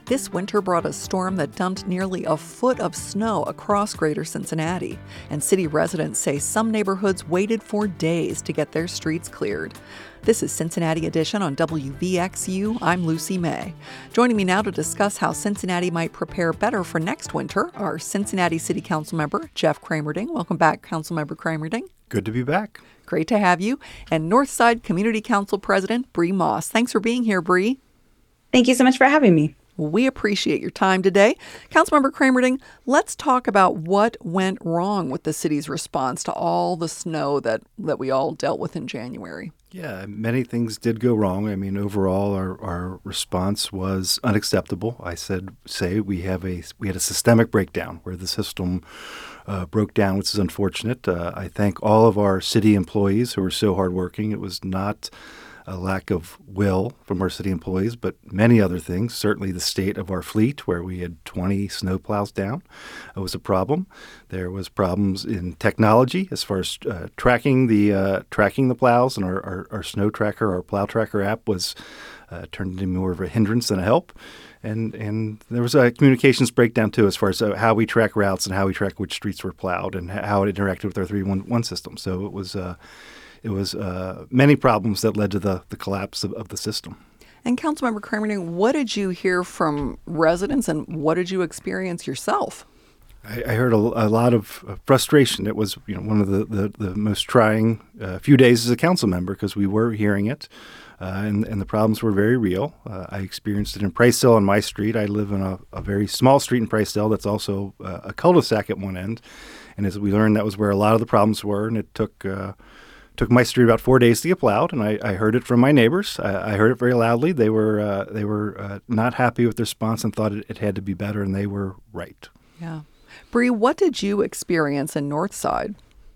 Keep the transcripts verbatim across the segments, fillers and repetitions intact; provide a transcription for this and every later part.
This winter brought a storm that dumped nearly a foot of snow across greater Cincinnati, and city residents say some neighborhoods waited for days to get their streets cleared. This is Cincinnati Edition on W V X U. I'm Lucy May. Joining me now to discuss how Cincinnati might prepare better for next winter are Cincinnati City Council member Jeff Cramerding. Welcome back, Councilmember Cramerding. Good to be back. Great to have you. And Northside Community Council President Bree Moss. Thanks for being here, Bree. Thank you so much for having me. We appreciate your time today. Councilmember Cramerding, let's talk about what went wrong with the city's response to all the snow that, that we all dealt with in January. Yeah, many things did go wrong. I mean, overall, our, our response was unacceptable. I said, say we have a we had a systemic breakdown where the system uh, broke down, which is unfortunate. Uh, I thank all of our city employees who were so hardworking. It was not a lack of will from our city employees, but many other things. Certainly the state of our fleet, where we had twenty snowplows down, uh, was a problem. There was problems in technology as far as uh, tracking the uh, tracking the plows, and our, our, our snow tracker, our plow tracker app was uh, turned into more of a hindrance than a help. And and there was a communications breakdown, too, as far as uh, how we track routes and how we track which streets were plowed and how it interacted with our three one one system. So it was uh, It was uh, many problems that led to the, the collapse of, of the system. And Councilmember Cramerding, what did you hear from residents and what did you experience yourself? I, I heard a, a lot of uh, frustration. It was you know one of the, the, the most trying uh, few days as a council member because we were hearing it, uh, and, and the problems were very real. Uh, I experienced it in Pricedale on my street. I live in a, a very small street in Pricedale that's also uh, a cul-de-sac at one end. And as we learned, that was where a lot of the problems were, and it took uh, Took my street about four days to get plowed, and I, I heard it from my neighbors. I, I heard it very loudly. They were uh, they were uh, not happy with the response and thought it, it had to be better, and they were right. Yeah. Bree, what did you experience in Northside?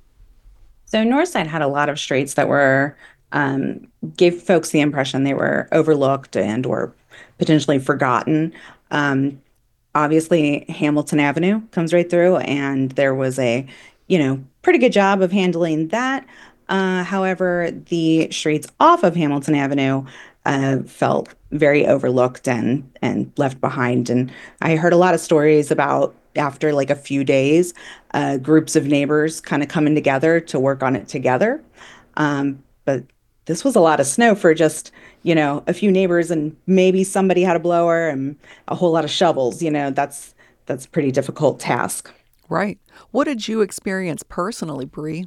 So Northside had a lot of streets that were um, gave folks the impression they were overlooked and or potentially forgotten. Um, obviously, Hamilton Avenue comes right through, and there was a you know pretty good job of handling that. Uh, however, the streets off of Hamilton Avenue uh, felt very overlooked and and left behind. And I heard a lot of stories about after like a few days, uh, groups of neighbors kind of coming together to work on it together. Um, but this was a lot of snow for just, you know, a few neighbors and maybe somebody had a blower and a whole lot of shovels. You know, that's that's a pretty difficult task. Right. What did you experience personally, Bree?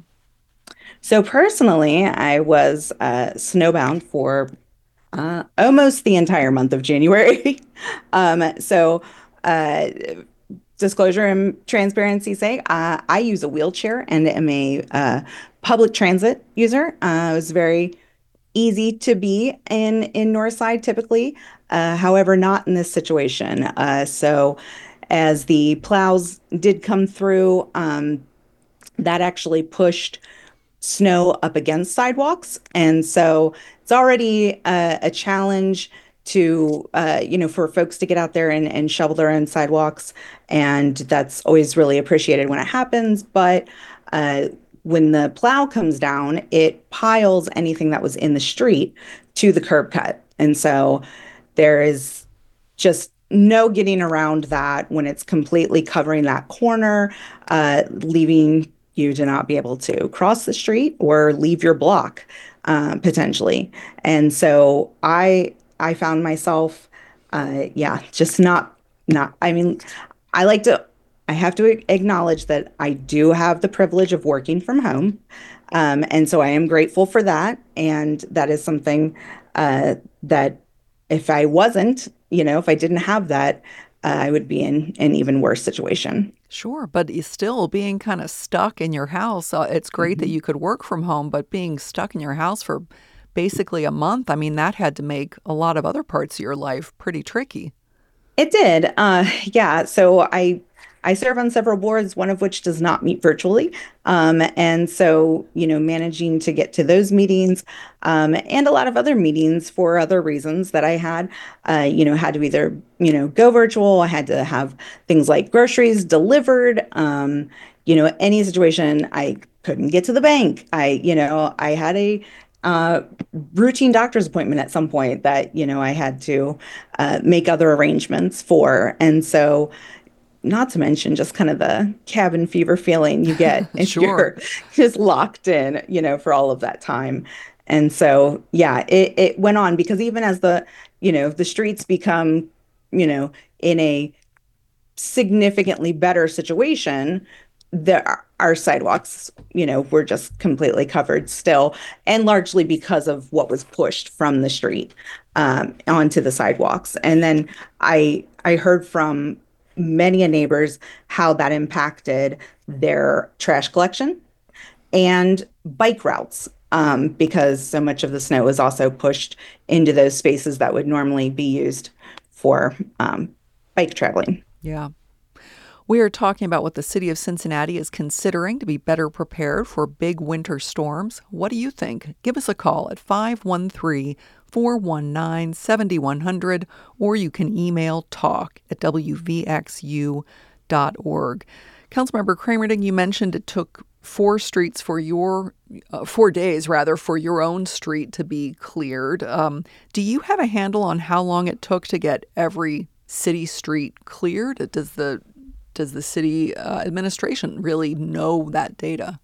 So personally, I was uh, snowbound for uh, almost the entire month of January. um, so uh, disclosure and transparency sake, uh, I use a wheelchair and am a uh, public transit user. Uh, it was very easy to be in, in Northside typically, uh, however, not in this situation. Uh, so as the plows did come through, um, that actually pushed snow up against sidewalks. And so it's already a, a challenge to, uh, you know, for folks to get out there and, and shovel their own sidewalks. And that's always really appreciated when it happens. But uh, when the plow comes down, it piles anything that was in the street to the curb cut. And so there is just no getting around that when it's completely covering that corner, uh, leaving you to not be able to cross the street or leave your block, uh, potentially. And so I I found myself, uh, yeah, just not not. I mean, I like to. I have to acknowledge that I do have the privilege of working from home, um, and so I am grateful for that. And that is something uh, that if I wasn't, you know, if I didn't have that, uh, I would be in an even worse situation. Sure, but you still being kind of stuck in your house. Uh, it's great Mm-hmm. that you could work from home, but being stuck in your house for basically a month, I mean, that had to make a lot of other parts of your life pretty tricky. It did. Uh, yeah. So I I serve on several boards, one of which does not meet virtually. Um, and so, you know, managing to get to those meetings um, and a lot of other meetings for other reasons that I had, uh, you know, had to either, you know, go virtual. I had to have things like groceries delivered. Um, you know, any situation I couldn't get to the bank. I, you know, I had a uh, routine doctor's appointment at some point that, you know, I had to uh, make other arrangements for. And so, not to mention just kind of the cabin fever feeling you get if Sure. you're just locked in, you know, for all of that time. And so, yeah, it, it went on because even as the, you know, the streets become, you know, in a significantly better situation, there our sidewalks, you know, were just completely covered still, and largely because of what was pushed from the street um, onto the sidewalks. And then I I heard from many neighbors how that impacted their trash collection and bike routes. Um, because so much of the snow was also pushed into those spaces that would normally be used for um, bike traveling. Yeah. We are talking about what the city of Cincinnati is considering to be better prepared for big winter storms. What do you think? Give us a call at five one three, four one nine, seven one zero zero, or you can email talk at w v x u dot org. Councilmember Cramerding, you mentioned it took four streets for your, uh, four days rather, for your own street to be cleared. Um, do you have a handle on how long it took to get every city street cleared? Does the Does the city uh, administration really know that data?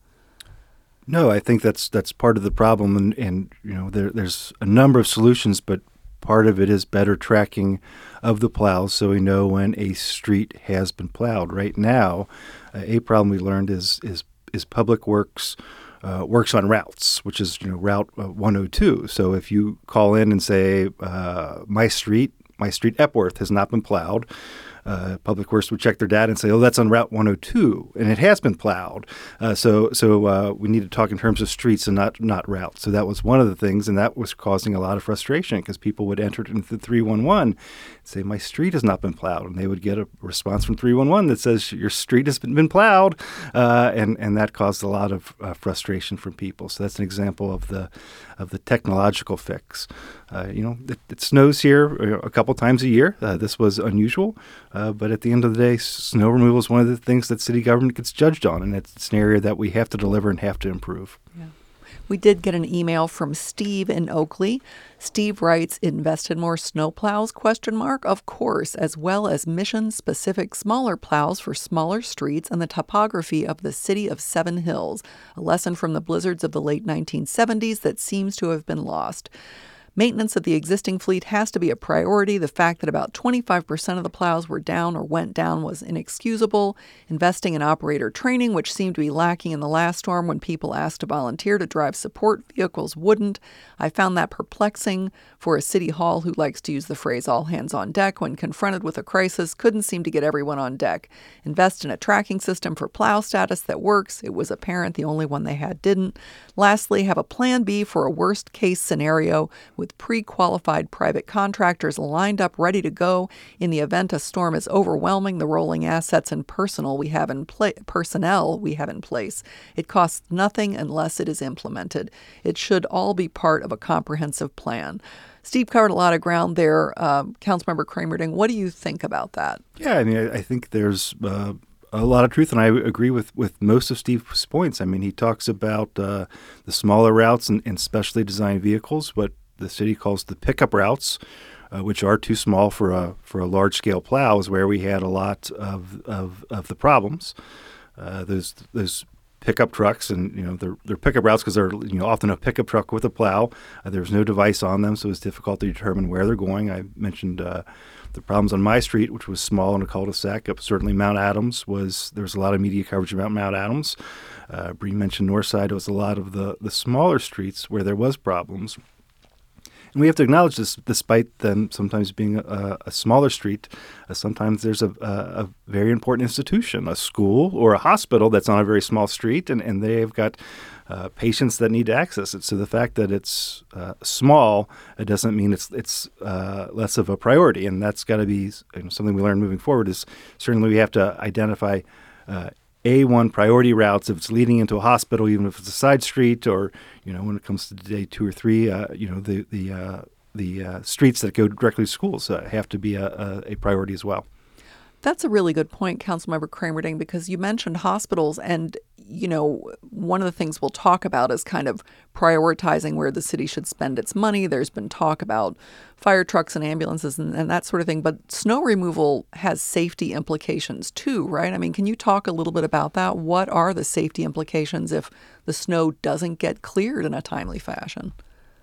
No, I think that's that's part of the problem, and, and you know there, there's a number of solutions, but part of it is better tracking of the plows, so we know when a street has been plowed. Right now, uh, a problem we learned is is is Public Works uh, works on routes, which is you know Route uh, one oh two. So if you call in and say uh, my street, my street Epworth has not been plowed. Uh, Public Works would check their data and say, "Oh, that's on Route one oh two, and it has been plowed." Uh, so, so uh, we need to talk in terms of streets and not not routes. So that was one of the things, and that was causing a lot of frustration because people would enter into three one one and say, "My street has not been plowed," and they would get a response from three one one that says, "Your street has been, been plowed," uh, and and that caused a lot of uh, frustration from people. So that's an example of the of the technological fix. Uh, you know, it, it snows here a couple times a year. Uh, this was unusual. Uh, but at the end of the day, snow removal is one of the things that city government gets judged on, and it's an area that we have to deliver and have to improve. Yeah. We did get an email from Steve in Oakley. Steve writes, "Invest in more snowplows, question mark, of course, as well as mission-specific smaller plows for smaller streets and the topography of the city of Seven Hills, a lesson from the blizzards of the late nineteen seventies that seems to have been lost. Maintenance of the existing fleet has to be a priority. The fact that about twenty-five percent of the plows were down or went down was inexcusable. Investing in operator training, which seemed to be lacking in the last storm when people asked to volunteer to drive support vehicles, wouldn't. I found that perplexing for a city hall who likes to use the phrase all hands on deck when confronted with a crisis, couldn't seem to get everyone on deck. Invest in a tracking system for plow status that works. It was apparent the only one they had didn't. Lastly, have a plan B for a worst case scenario with pre-qualified private contractors lined up ready to go in the event a storm is overwhelming the rolling assets and personnel we have in pla- personnel we have in place. It costs nothing unless it is implemented. It should all be part of a comprehensive plan." Steve covered a lot of ground there. Um, Councilmember Cramerding, what do you think about that? Yeah, I mean, I, I think there's uh, a lot of truth, and I agree with, with most of Steve's points. I mean, he talks about uh, the smaller routes and, and specially designed vehicles, what the city calls the pickup routes, uh, which are too small for a for a large scale plow, is where we had a lot of of, of the problems. Uh, those those pickup trucks, and you know they're, they're pickup routes because they're you know often a pickup truck with a plow. Uh, there's no device on them, so it's difficult to determine where they're going. I mentioned uh, the problems on my street, which was small in a cul-de-sac. Up certainly Mount Adams was there was a lot of media coverage about Mount Adams. Uh, Bree mentioned Northside. It was a lot of the the smaller streets where there was problems. And we have to acknowledge this, despite them sometimes being a, a smaller street, uh, sometimes there's a, a, a very important institution, a school or a hospital that's on a very small street, and, and they've got uh, patients that need to access it. So the fact that it's uh, small, it doesn't mean it's it's uh, less of a priority, and that's got to be you know, something we learn moving forward. Is certainly we have to identify uh, A one priority routes if it's leading into a hospital, even if it's a side street, or you know when it comes to day two or three, uh, you know the the uh, the uh, streets that go directly to schools uh, have to be a, a, a priority as well. That's a really good point, Councilmember Cramerding, because you mentioned hospitals, and you know one of the things we'll talk about is kind of prioritizing where the city should spend its money. There's been talk about fire trucks and ambulances and, and that sort of thing. But snow removal has safety implications too, right? I mean, can you talk a little bit about that? What are the safety implications if the snow doesn't get cleared in a timely fashion?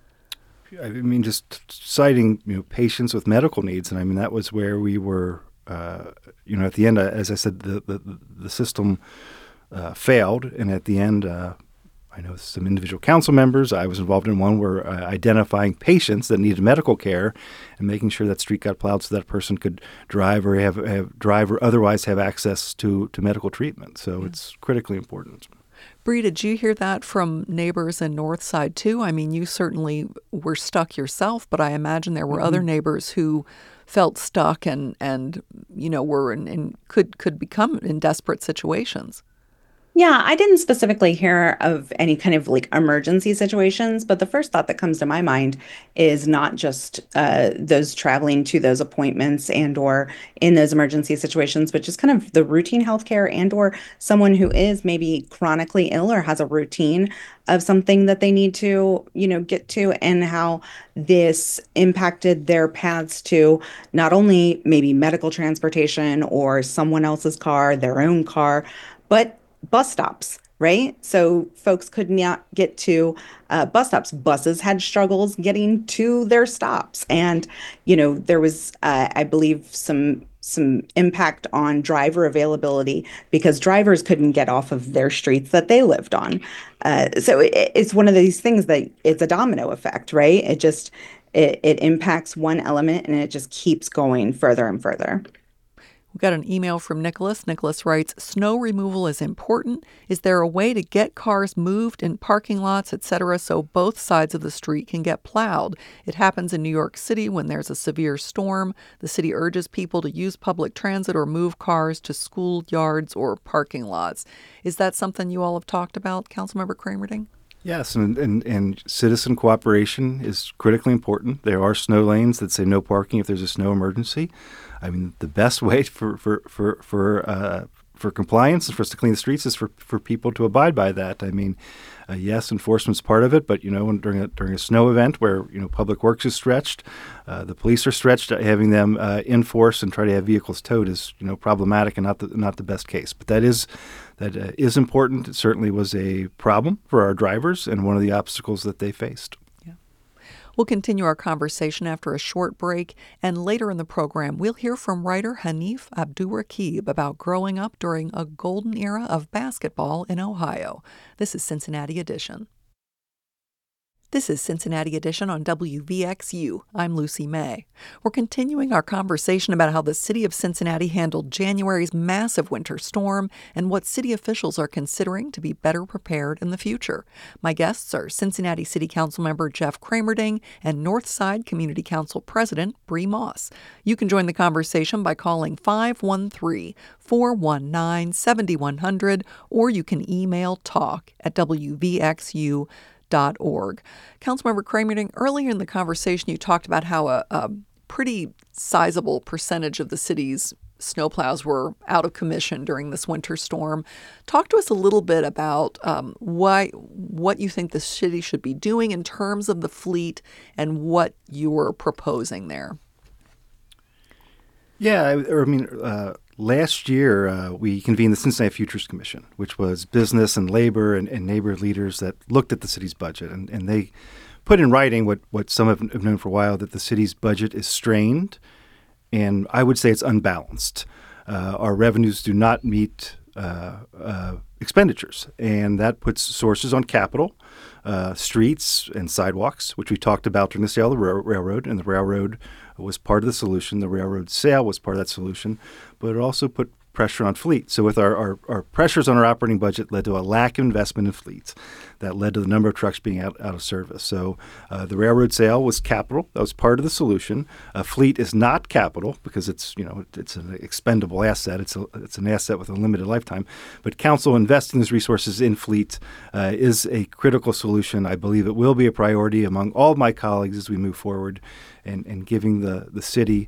I mean, just citing, you know, patients with medical needs. And I mean, that was where we were, uh, you know, at the end, uh, as I said, the, the, the system uh, failed. And at the end, uh, I know some individual council members, I was involved in one, were uh, identifying patients that needed medical care and making sure that street got plowed so that person could drive or have, have drive or otherwise have access to, to medical treatment. So yeah. It's critically important. Bree, did you hear that from neighbors in Northside too? I mean, you certainly were stuck yourself, but I imagine there were mm-hmm. other neighbors who felt stuck and, and you know, were in, in could could become in desperate situations. Yeah, I didn't specifically hear of any kind of like emergency situations, but the first thought that comes to my mind is not just uh, those traveling to those appointments and or in those emergency situations, but just kind of the routine healthcare and or someone who is maybe chronically ill or has a routine of something that they need to, you know, get to, and how this impacted their paths to not only maybe medical transportation or someone else's car, their own car, but bus stops, right? So folks could not get to uh, bus stops. Buses had struggles getting to their stops. And, you know, there was, uh, I believe, some some impact on driver availability because drivers couldn't get off of their streets that they lived on. Uh, so it, it's one of these things that it's a domino effect, right? It just, it, it impacts one element and it just keeps going further and further. We got an email from Nicholas. Nicholas writes, snow removal is important. Is there a way to get cars moved in parking lots, et cetera, so both sides of the street can get plowed? It happens in New York City when there's a severe storm. The city urges people to use public transit or move cars to school yards or parking lots. Is that something you all have talked about, Councilmember Cramerding? Yes, and, and, and citizen cooperation is critically important. There are snow lanes that say no parking if there's a snow emergency. I mean, the best way for for for for, uh, for compliance and for us to clean the streets is for, for people to abide by that. I mean, uh, yes, enforcement's part of it, but you know, when, during a during a snow event where you know Public Works is stretched, uh, the police are stretched. Having them uh, enforce and try to have vehicles towed is you know problematic and not the not the best case. But that is. That uh, is important. It certainly was a problem for our drivers and one of the obstacles that they faced. Yeah. We'll continue our conversation after a short break, and later in the program, we'll hear from writer Hanif Abdurraqib about growing up during a golden era of basketball in Ohio. This is Cincinnati Edition. This is Cincinnati Edition on W V X U. I'm Lucy May. We're continuing our conversation about how the city of Cincinnati handled January's massive winter storm and what city officials are considering to be better prepared in the future. My guests are Cincinnati City Council member Jeff Cramerding and Northside Community Council President Bree Moss. You can join the conversation by calling five one three, four one nine, seven one zero zero or you can email talk at W V X U dot org. Councilmember Cramerding, earlier in the conversation, you talked about how a, a pretty sizable percentage of the city's snowplows were out of commission during this winter storm. Talk to us a little bit about um, why, what you think the city should be doing in terms of the fleet and what you were proposing there. Yeah, I, I mean, uh, last year uh, we convened the Cincinnati Futures Commission, which was business and labor and, and neighbor leaders that looked at the city's budget. And, and they put in writing what, what some have, have known for a while, that the city's budget is strained, and I would say it's unbalanced. Uh, our revenues do not meet uh, uh, expenditures, and that puts sources on capital, uh, streets, and sidewalks, which we talked about during the sale of the rail- railroad, and the railroad was part of the solution. The railroad sale was part of that solution, but it also put pressure on fleet. So with our, our, our pressures on our operating budget led to a lack of investment in fleets. That led to the number of trucks being out, out of service. So uh, the railroad sale was capital. That was part of the solution. A fleet is not capital because it's, you know, it's an expendable asset. It's a, it's an asset with a limited lifetime. But council investing those resources in fleet uh, is a critical solution. I believe it will be a priority among all of my colleagues as we move forward and, and giving the, the city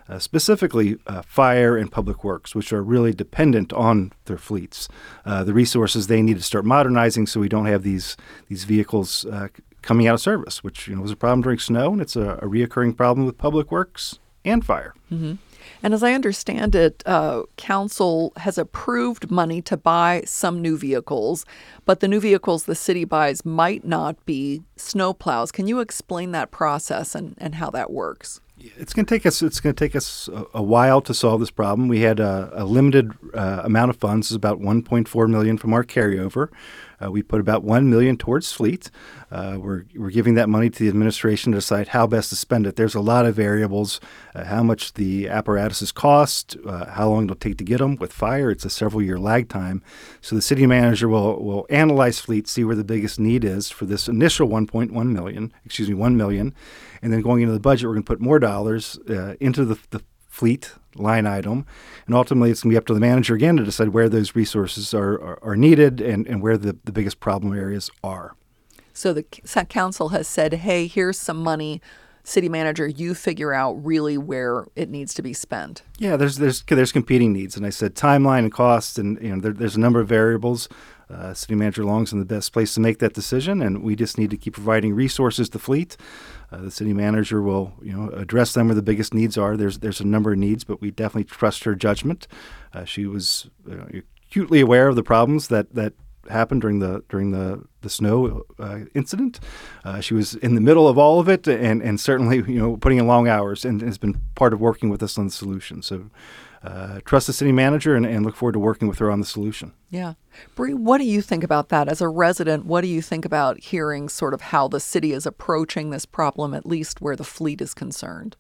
uh, specifically uh, fire and public works, which are really dependent on their fleets. Uh, the resources they need to start modernizing so we don't have these these vehicles uh, coming out of service, which you know was a problem during snow, and it's a, a reoccurring problem with public works and fire. Mm-hmm. And as I understand it, uh, council has approved money to buy some new vehicles, but the new vehicles the city buys might not be snow plows. Can you explain that process and, and how that works? It's going to take us. It's going to take us a, a while to solve this problem. We had a, a limited uh, amount of funds, about one point four million dollars from our carryover. Uh, we put about one million dollars towards fleet. Uh, we're we're giving that money to the administration to decide how best to spend it. There's a lot of variables: uh, how much the apparatuses cost, uh, how long it'll take to get them. With fire, it's a several-year lag time. So the city manager will will analyze fleet, see where the biggest need is for this initial one point one million dollars. Excuse me, one million dollars. And then going into the budget, we're going to put more dollars uh, into the, the fleet line item. And ultimately, it's going to be up to the manager again to decide where those resources are, are, are needed and, and where the, the biggest problem areas are. So the council has said, hey, here's some money. City manager, you figure out really where it needs to be spent. Yeah, there's there's there's competing needs. And I said timeline and cost, and you know there, there's a number of variables. Uh, city manager Long's in the best place to make that decision, and we just need to keep providing resources to fleet. Uh, the city manager will, you know, address them where the biggest needs are. There's there's a number of needs, but we definitely trust her judgment. Uh, she was uh, acutely aware of the problems that, that happened during the during the the snow uh, incident. Uh, she was in the middle of all of it, and and certainly you know putting in long hours, and has been part of working with us on the solution. So. Uh, trust the city manager and, and look forward to working with her on the solution. Yeah. Bree, what do you think about that? As a resident, what do you think about hearing sort of how the city is approaching this problem, at least where the fleet is concerned?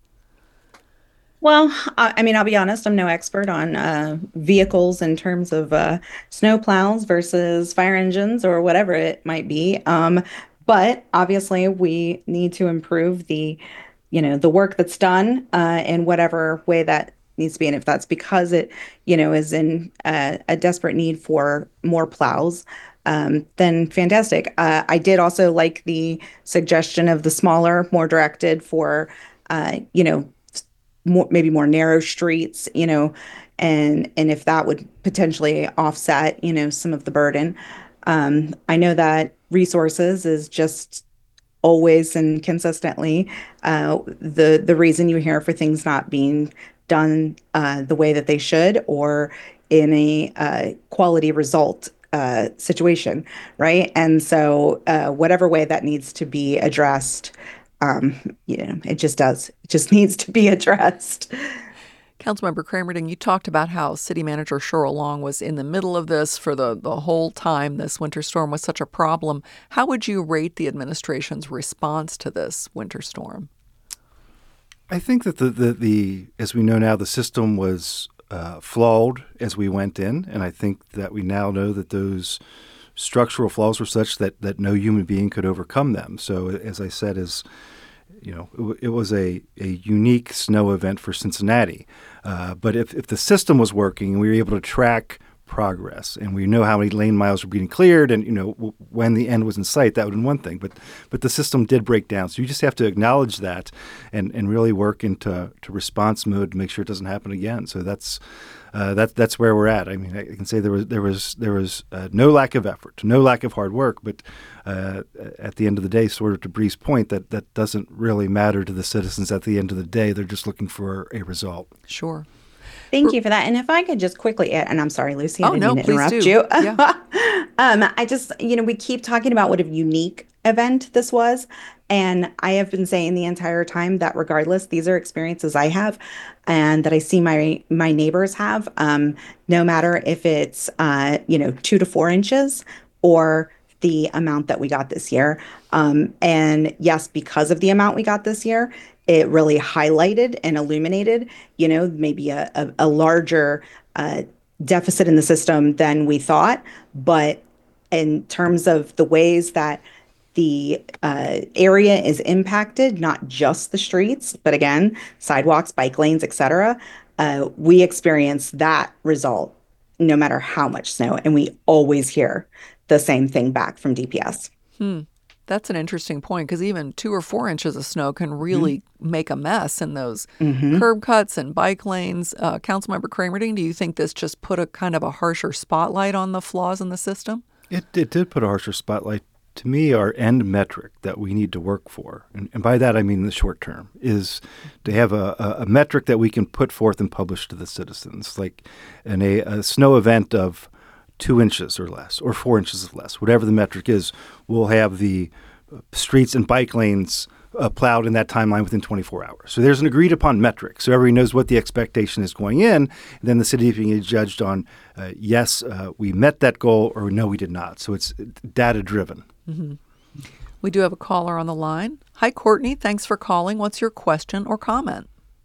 Well, I I mean, I'll be honest, I'm no expert on uh, vehicles in terms of uh, snow plows versus fire engines or whatever it might be. Um, but obviously, we need to improve the, you know, the work that's done uh, in whatever way that needs to be. And if that's because it, you know, is in uh, a desperate need for more plows, um, then fantastic. Uh, I did also like the suggestion of the smaller, more directed for, uh, you know, more, maybe more narrow streets, you know, and and if that would potentially offset, you know, some of the burden. Um, I know that resources is just always and consistently uh, the the reason you hear for things not being done uh, the way that they should or in a uh, quality result uh, situation, right? And so uh, whatever way that needs to be addressed, um, you know, it just does. It just needs to be addressed. Councilmember Cramerding, you talked about how City Manager Cheryl Long was in the middle of this for the, the whole time this winter storm was such a problem. How would you rate the administration's response to this winter storm? I think that the, the, the as we know now, the system was uh, flawed as we went in, and I think that we now know that those structural flaws were such that, that no human being could overcome them. So, as I said, as you know, it, it was a, a unique snow event for Cincinnati. Uh, but if, if the system was working and we were able to track progress and we know how many lane miles were being cleared and, you know, w- when the end was in sight, that would have been one thing. But but the system did break down. So you just have to acknowledge that and, and really work into to response mode to make sure it doesn't happen again. So that's uh, that, that's where we're at. I mean, I can say there was there was there was uh, no lack of effort, no lack of hard work, but uh, at the end of the day, sort of to Bree's point, that that doesn't really matter to the citizens at the end of the day. They're just looking for a result. Sure. Thank you for that. And if I could just quickly add, and I'm sorry, Lucy, I oh, didn't no, mean to interrupt do. you. Yeah. um, I just, you know, we keep talking about what a unique event this was. And I have been saying the entire time that regardless, these are experiences I have and that I see my my neighbors have, um, no matter if it's, uh, you know, two to four inches or the amount that we got this year. Um, and yes, because of the amount we got this year, it really highlighted and illuminated, you know, maybe a, a, a larger uh, deficit in the system than we thought. But in terms of the ways that the uh, area is impacted, not just the streets, but again, sidewalks, bike lanes, et cetera, uh, we experience that result no matter how much snow. And we always hear the same thing back from D P S. Hmm. That's an interesting point because even two or four inches of snow can really mm-hmm. make a mess in those mm-hmm. curb cuts and bike lanes. Uh, Councilmember Cramerding, do you think this just put a kind of a harsher spotlight on the flaws in the system? It, it did put a harsher spotlight. To me, our end metric that we need to work for, and, and by that I mean the short term, is to have a, a, a metric that we can put forth and publish to the citizens, like in a, a snow event of two inches or less, or four inches or less, whatever the metric is. We'll have the streets and bike lanes uh, plowed in that timeline within twenty-four hours. So there's an agreed upon metric, so everybody knows what the expectation is going in. And then the city being judged on, uh, yes, uh, we met that goal, or no, we did not. So it's data driven. Mm-hmm. We do have a caller on the line. Hi, Courtney. Thanks for calling. What's your question or comment?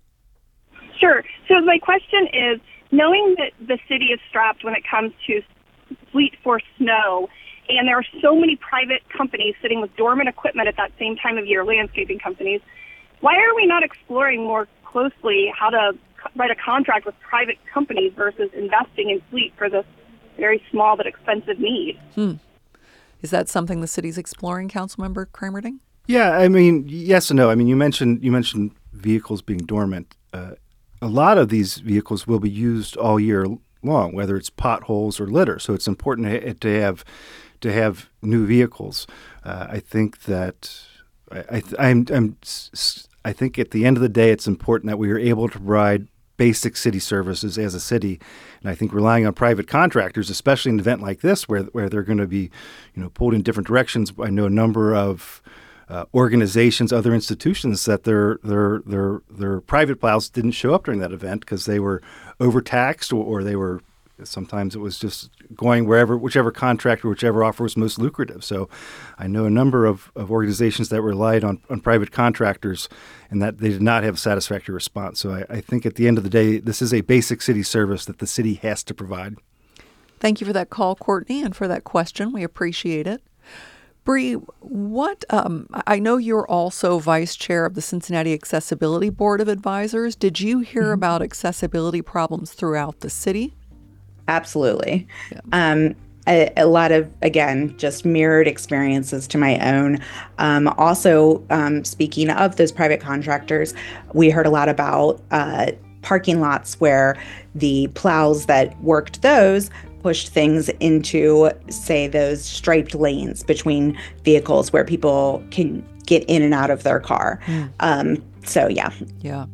Sure. So my question is, knowing that the city is strapped when it comes to fleet for snow, and there are so many private companies sitting with dormant equipment at that same time of year, landscaping companies, why are we not exploring more closely how to write a contract with private companies versus investing in fleet for this very small but expensive need? Hmm. Is that something the city's exploring, Councilmember Cramerding? Yeah, I mean, yes and no. I mean, you mentioned you mentioned vehicles being dormant. Uh, a lot of these vehicles will be used all year long, whether it's potholes or litter. So it's important to have to have new vehicles. Uh, I think that I, I, I'm, I'm I think at the end of the day, it's important that we are able to provide basic city services as a city. And I think relying on private contractors, especially in an event like this where where they're going to be, you know, pulled in different directions. I know a number of uh, organizations, other institutions that their their their their private plows didn't show up during that event because they were overtaxed or, or they were sometimes it was just going wherever, whichever contractor, whichever offer was most lucrative. So I know a number of, of organizations that relied on, on private contractors and that they did not have a satisfactory response. So I, I think at the end of the day, this is a basic city service that the city has to provide. Thank you for that call, Courtney, and for that question. We appreciate it. Bree, what um, I know you're also vice chair of the Cincinnati Accessibility Board of Advisors. Did you hear mm-hmm. about accessibility problems throughout the city? Absolutely. Yeah. Um, a, a lot of, again, just mirrored experiences to my own. Um, also, um, speaking of those private contractors, we heard a lot about uh, parking lots where the plows that worked those pushed things into, say, those striped lanes between vehicles where people can get in and out of their car. Mm. Um, so, yeah. Yeah.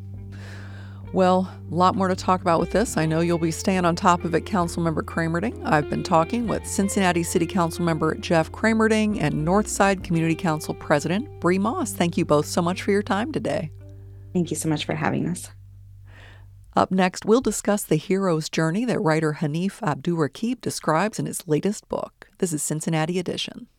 Well, a lot more to talk about with this. I know you'll be staying on top of it, Councilmember Cramerding. I've been talking with Cincinnati City Council member Jeff Cramerding and Northside Community Council President Bree Moss. Thank you both so much for your time today. Thank you so much for having us. Up next, we'll discuss the hero's journey that writer Hanif Abdurraqib describes in his latest book. This is Cincinnati Edition.